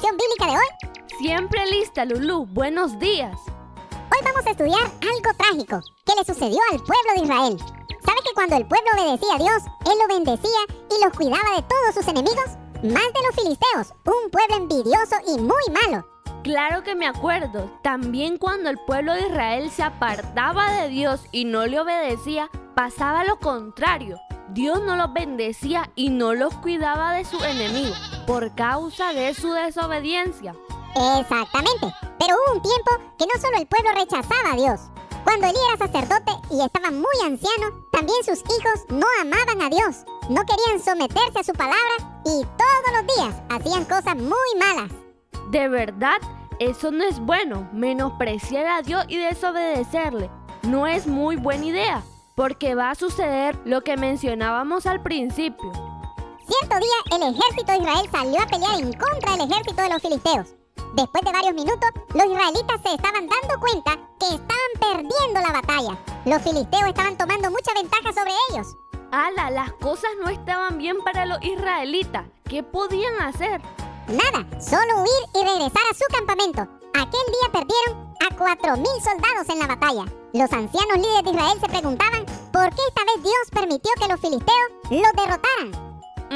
reflexión bíblica de hoy? Siempre lista, Lulú. Buenos días. Hoy vamos a estudiar algo trágico que le sucedió al pueblo de Israel. ¿Sabe que cuando el pueblo obedecía a Dios, Él lo bendecía y los cuidaba de todos sus enemigos? Más de los filisteos, un pueblo envidioso y muy malo. Claro que me acuerdo. También cuando el pueblo de Israel se apartaba de Dios y no le obedecía, pasaba lo contrario. Dios no los bendecía y no los cuidaba de sus enemigos por causa de su desobediencia. Exactamente, pero hubo un tiempo que no solo el pueblo rechazaba a Dios. Cuando Elí era sacerdote y estaba muy anciano, también sus hijos no amaban a Dios, no querían someterse a su palabra y todos los días hacían cosas muy malas. De verdad, eso no es bueno. Menospreciar a Dios y desobedecerle no es muy buena idea, porque va a suceder lo que mencionábamos al principio. Cierto día, el ejército de Israel salió a pelear en contra del ejército de los filisteos. Después de varios minutos, los israelitas se estaban dando cuenta que estaban perdiendo la batalla. Los filisteos estaban tomando mucha ventaja sobre ellos. ¡Hala! Las cosas no estaban bien para los israelitas. ¿Qué podían hacer? Nada, solo huir y regresar a su campamento. Aquel día perdieron a 4,000 soldados en la batalla. Los ancianos líderes de Israel se preguntaban por qué esta vez Dios permitió que los filisteos los derrotaran.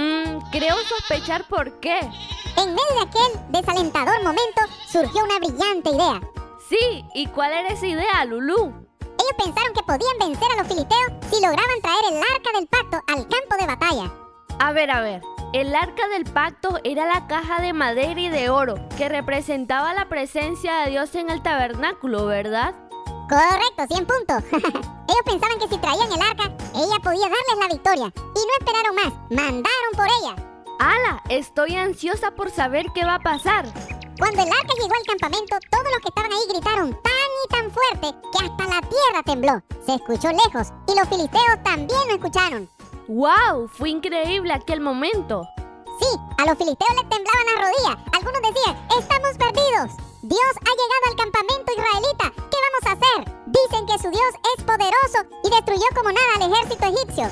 Creo sospechar por qué. En medio de aquel desalentador momento surgió una brillante idea. Sí, ¿y cuál era esa idea, Lulú? Ellos pensaron que podían vencer a los filisteos si lograban traer el arca del pacto al campo de batalla. A ver. El arca del pacto era la caja de madera y de oro que representaba la presencia de Dios en el tabernáculo, ¿verdad? Correcto, 100 puntos. Ellos pensaban que si traían el arca, ella podía darles la victoria. Y no esperaron más, mandaron por ella. ¡Hala! Estoy ansiosa por saber qué va a pasar. Cuando el arca llegó al campamento, todos los que estaban ahí gritaron tan y tan fuerte que hasta la tierra tembló. Se escuchó lejos y los filisteos también lo escucharon. ¡Wow! Fue increíble aquel momento. Sí, a los filisteos les temblaban las rodillas. Algunos decían, ¡estamos perdidos! Dios ha llegado al campamento israelita. ¿Qué vamos a hacer? Dicen que su Dios es poderoso y destruyó como nada al ejército egipcio.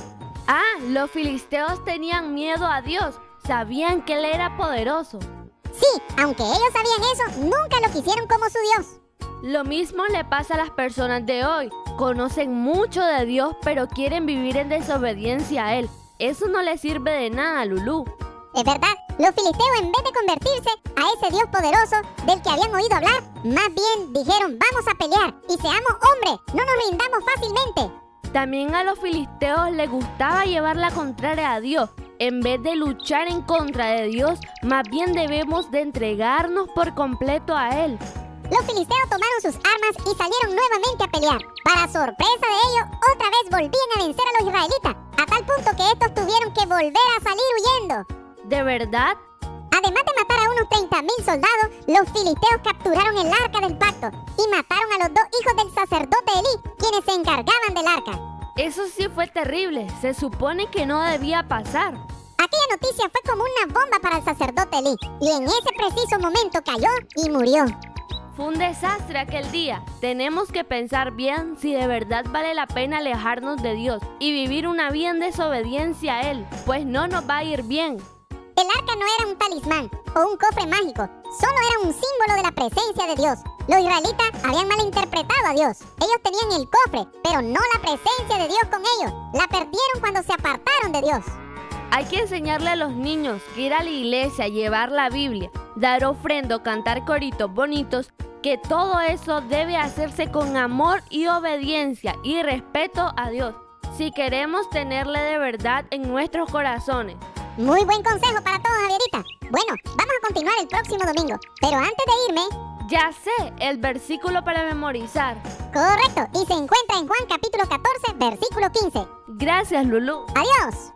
Los filisteos tenían miedo a Dios. Sabían que Él era poderoso. Sí, aunque ellos sabían eso, nunca lo quisieron como su Dios. Lo mismo le pasa a las personas de hoy. Conocen mucho de Dios, pero quieren vivir en desobediencia a Él. Eso no les sirve de nada, Lulú. Es verdad, los filisteos en vez de convertirse a ese Dios poderoso del que habían oído hablar, más bien dijeron, vamos a pelear y seamos hombres, no nos rindamos fácilmente. También a los filisteos les gustaba llevar la contraria a Dios. En vez de luchar en contra de Dios, más bien debemos de entregarnos por completo a Él. Los filisteos tomaron sus armas y salieron nuevamente a pelear. Para sorpresa de ellos, otra vez volvían a vencer a los israelitas, a tal punto que estos tuvieron que volver a salir huyendo. ¿De verdad? Además de matar a unos 30,000 soldados, los filisteos capturaron el arca del pacto y mataron a los 2 hijos del sacerdote Elí, quienes se encargaban del arca. Eso sí fue terrible. Se supone que no debía pasar. Aquella noticia fue como una bomba para el sacerdote Elí, y en ese preciso momento cayó y murió. Fue un desastre aquel día. Tenemos que pensar bien si de verdad vale la pena alejarnos de Dios y vivir una vida en desobediencia a Él, pues no nos va a ir bien. El arca no era un talismán o un cofre mágico, solo era un símbolo de la presencia de Dios. Los israelitas habían malinterpretado a Dios. Ellos tenían el cofre, pero no la presencia de Dios con ellos. La perdieron cuando se apartaron de Dios. Hay que enseñarle a los niños que ir a la iglesia, llevar la Biblia, dar ofrenda, cantar coritos bonitos, que todo eso debe hacerse con amor y obediencia y respeto a Dios, si queremos tenerle de verdad en nuestros corazones. Muy buen consejo para todos, Javierita. Bueno, vamos a continuar el próximo domingo, pero antes de irme... Ya sé, el versículo para memorizar. Correcto, y se encuentra en Juan capítulo 14, versículo 15. Gracias, Lulú. Adiós.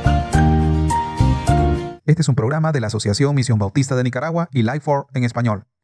Este es un programa de la Asociación Misión Bautista de Nicaragua y Life4 en español.